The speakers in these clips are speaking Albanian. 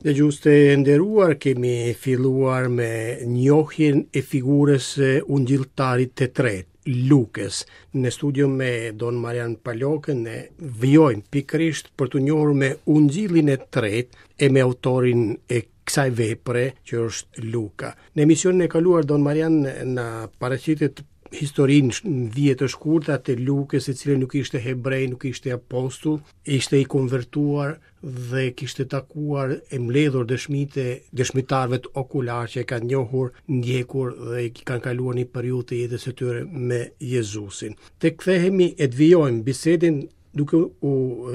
Dhe gjuste nderuar, kemi filluar me njohjen e figurës ungjilltarit të tretë, Lukës. Në studio me Don Marian Palokën ne vijojmë pikërisht për të njohur me ungjillin e tretë e me autorin e kësaj vepre që është Luka. Në emisionin e kaluar Don Marian na paraqitet historinë në vjet të shkurtë të Lukës, i cili nuk ishte hebrej, nuk ishte apostull, ishte i konvertuar dhe kishte takuar e mbledhur dëshmitarëve të okular që e kanë njohur, ndjekur dhe i kanë kaluar një periudhë të jetës së tyre me Jezusin. Te kthehemi e të vijojmë bisedën duke u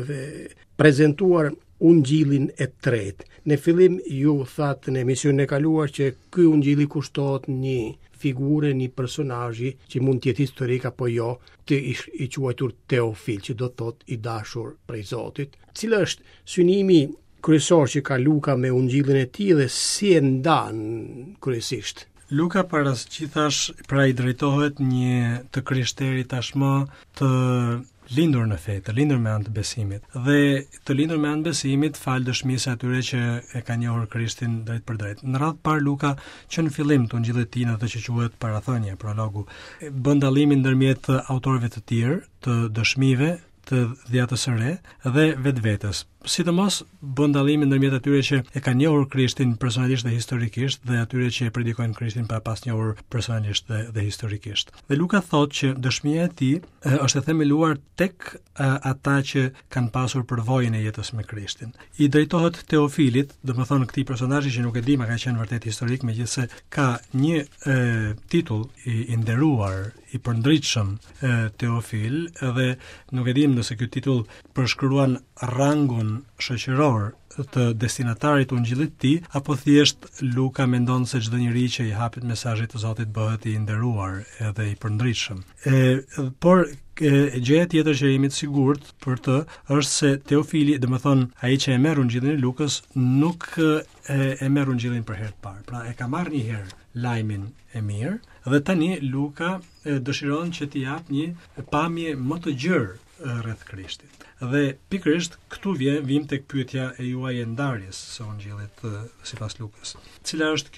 prezantuar ungjillin e tretë. Në fillim ju thatë në emisionin e kaluar që ky ungjilli kushtohet një figure, një personazhi që mund të jetë historik apo jo, të i quajtur Teofil, që do të thotë i dashur prej Zotit. Cila është synimi kryesor që ka Luka me ungjillin e tij dhe si e ndan kryesisht? Luka parasqitash pra i drejtohet një të krishterit tashmë të lindur në fe, të lindur me anë të besimit. Dhe të lindur me anë të besimit fal dëshmisë atyre që e kanë njohur Krishtin drejt për drejt. Në radhë parë Luka, që në fillim të ungjillit të tij, atë që quhet parathënia, prologu, bën dallimin ndërmjet autorëve të tjerë, të dëshmive, të dhjetës së re dhe vetvetes. Sidomos bën dallimin ndërmjet atyre që e kanë njohur Krishtin personalisht dhe historikisht dhe atyre që e predikojnë Krishtin pa pas njohur personalisht dhe historikisht. Dhe Luka thotë që dëshmia e tij është e themeluar tek ata që kanë pasur përvojën e jetës me Krishtin. I drejtohet Teofilit, domethënë këtij personazhi që nuk e di, ma ka qenë vërtet historik, megjithëse ka një titull i nderuar, i përndritshëm Teofil, dhe nuk e dim nëse ky titull përshkruan rangun shoqëror të destinatarit të ungjillit të tij, apo thjesht Luka mendon se çdo njeri që i hapet mesazhit të Zotit bëhet i nderuar edhe i përndritshëm. Por gjëja tjetër që jemi të sigurt për të është se Teofili, domethënë ai që e merr ungjillin e Lukës, nuk e merr ungjillin për herë të parë. Pra e ka marrë një herë lajmin e mirë dhe tani Luka dëshiron që t'i jap një pamje më të gjerë rreth Krishtit. Dhe pikërisht këtu vim tek pyetja e juaj e ndarjes së ungjillit sipas Lukës. Cila është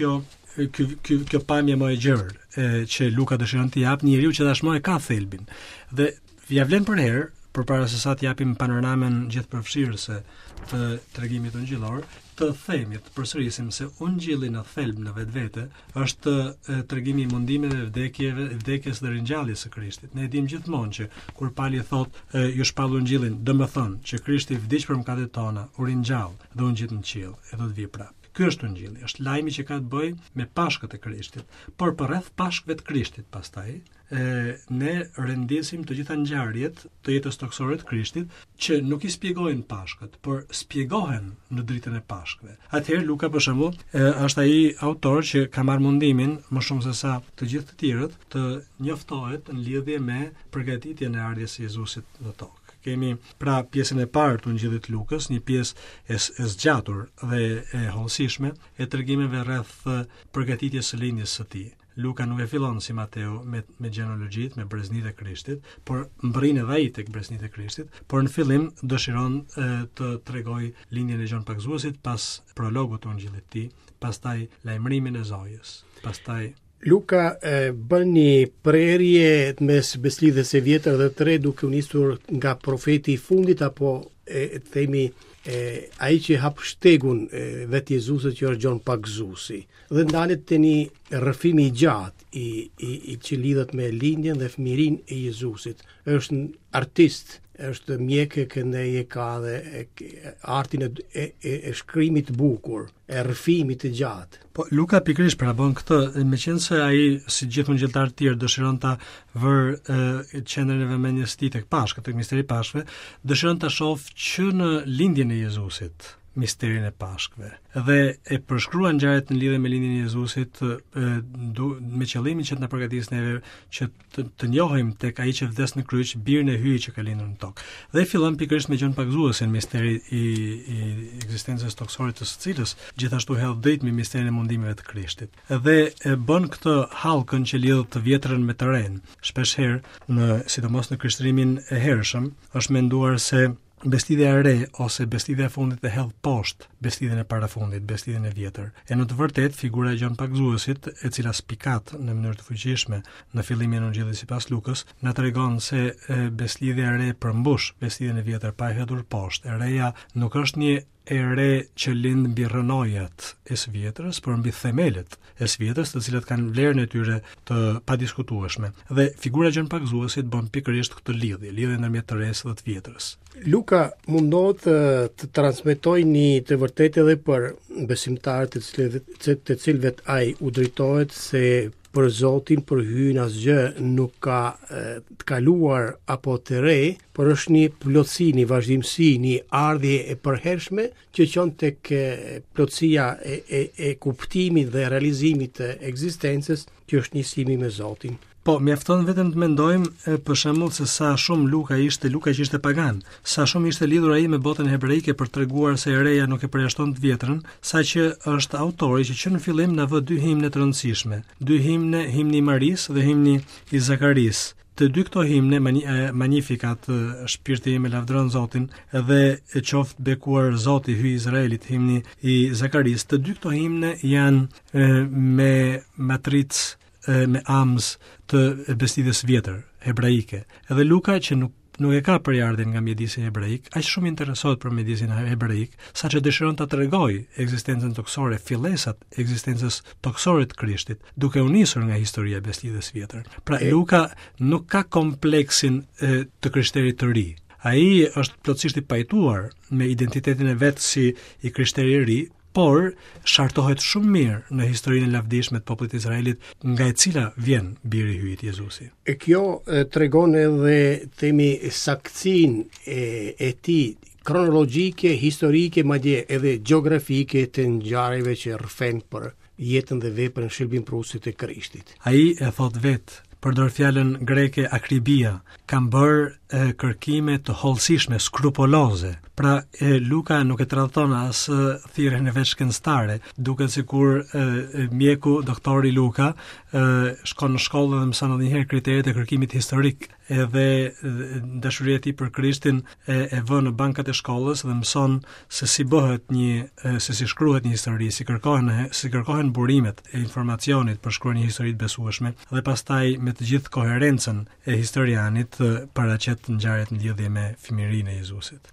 kjo pamje më e gjerë që Luka dëshiron t'i jap njeriu që tashmë e ka thelbin. Dhe ja vlen për herë, përpara se sa t'japim panoramën gjithëpërfshirëse të tregimit ungjillor, të themi, të përsërisim se ungjilli në thelb në vetvete është tregimi i mundimeve, vdekjes dhe ringjalljes së Krishtit. Ne dimë gjithmonë që kur Pali thotë ju shpall ungjillin, domethënë që Krishti vdiq për mëkatet tona, u ringjall dhe u ngjit në qiell e do të vijë prapë. Ky është ungjilli, është lajmi që ka të bëjë me pashkët e Krishtit, por përreth pashkëve të Krishtit pastaj ne rendisim të gjitha ngjarjet të jetës toksore të Krishtit që nuk i spjegojnë pashkët, por spjegohen në dritën e pashkëve. Atëherë Luka për shembull është ai autor që ka marrë mundimin më shumë se sa të gjithë të tjerët të njoftohet në lidhje me përgatitjen e ardhjes së Jezusit në tokë. Kemi pra pjesën e parë të ungjillit të Lukës, një pjesë e zgjatur dhe e hollësishme e tregimeve rreth përgatitjes së lindjes së tij. Luka nuk e fillon si Mateu me gjenealogjit, me breznitë e Krishtit, por mbrin edhe ai tek breznitë e Krishtit, por në fillim dëshiron të tregoj lindjen e Gjon Pagzuesit pas prologut të ungjillit të tij, pastaj lajmërimin e Zojës, pastaj Luka bën një prerje mes beslidhes së vjetër dhe të re, duke u nisur nga profeti i fundit apo themi ai që hap shtegun vetë Jezusit, që është Gjon Pagzuesi, dhe ndalet te një rrëfim i gjatë i që lidhet me lindjen dhe fëmijërinë e Jezusit. Është një artist, është mjekë këndej e ka dhe artin e shkrimit bukur, e rrëfimit të gjatë. Po Luka pikërisht pra bën këtë, meqense ai si gjithë ungjilltarët të tjerë dëshiron ta vër qendrën e vëmendjes së tij tek Pashkët, tek misteri i Pashkëve, dëshiron ta shohë që në lindjen e Jezusit misterin e Pashkëve. Dhe e përshkruan ngjarjet në lidhje me lindjen e Jezusit me qëllimin që të na përgatisë neve që të njohim tek ai që vdes në kryq, birin e hyj që ka lindur në tokë. Dhe fillon pikërisht me Gjon Pagzuesin, misteri i ekzistencës toksore të së cilës gjithashtu hedh drejt me misterin e mundimeve të Krishtit. Dhe e bën këtë hallkën që lidh të vjetrën me të ren. Shpeshherë sidomos në krishterimin e hershëm, është menduar se bestidhja e re ose bestidhja e fundit e hedh poshtë bestidhjen e parafundit, bestidhjen e vjetër. E në të vërtetë figura e Gjon Pagzuesit, e cila spikat në mënyrë të fuqishme në fillimin e Evangjelit sipas Lukës, na tregon se bestidhja e re përmbush bestidhjen e vjetër pa e hedhur poshtë. E reja nuk është një e re që lind mbi rrënojat e së vjetrës, por mbi themelet e së vjetrës, të cilat kanë vlerën e tyre të padiskutueshme. Dhe figura e Gjon Pagzuesit bën pikërisht këtë lidhje ndërmjet të resë dhe të vjetrës. Luka mundohet të transmetoj një të vërtetë edhe për besimtarët të cilëve ai u drejtohet se për Zotin, për hyn asgjë nuk ka të kaluar apo të re, por është një plotësi, një vazhdimsi, një ardhje e përhershme që qon tek plotësia e kuptimit dhe realizimit të ekzistencës, që është njësimi me Zotin. Po, mjafton vetëm të mendojmë për shembull se sa shumë Luka që ishte pagan, sa shumë ishte lidhur ai me botën hebreike për treguar se e reja nuk e përjashton të vjetrën, saqë është autori që në fillim na vë 2 himne të rëndësishme, 2 himne, himni i Maris dhe himni i Zakaris. Të dy këto himne, Magnificat, shpirti im e lavdron Zotin, dhe qoftë bekuar Zoti hyj Izraelit, himni i Zakaris. Të dy këto himne janë me matricë, me amz të bestidhjes vjetër hebraike. Edhe Luka, që nuk e ka përjardhjen nga mjedisi hebraik, aq shumë interesohet për mjedisin hebraik, saqë dëshiron ta tregojë ekzistencën toksore, fillesat e ekzistencës toksore të Krishtit, duke u nisur nga historia e bestidhjes vjetër. Pra Luka nuk ka kompleksin të krishterit të ri. Ai është plotësisht i pajtuar me identitetin e vet si i krishterit të ri, por shartohet shumë mirë në historinë e lavdishme të popullit të Izraelit, nga e cila vjen biri i hyjit Jezusi. E kjo tregon edhe themi saktësinë e tij kronologjike, historike, madje edhe gjeografike të ngjarjeve që rrëfen për jetën dhe veprën shërbimprurëse të Krishtit. Ai e thot vetë, përdor fjalën greke akribia, kam bërë kërkime të hollësishme, skrupoloze. Pra Luka nuk e tradhton as thirrjen e vet shkencëtare, duket sikur mjeku doktori Luka shkon në shkollë dhe mëson edhe një herë kriteret e kërkimit historik, edhe dashuria e tij për Krishtin e vën në bankat e shkollës dhe mëson se si bëhet se si shkruhet një histori, si kërkohen burimet e informacionit për shkruar një histori të besueshme, dhe pastaj me të gjithë koherencën e historianit paraqet ngjarjet në lidhje me fëmijërinë e Jezusit.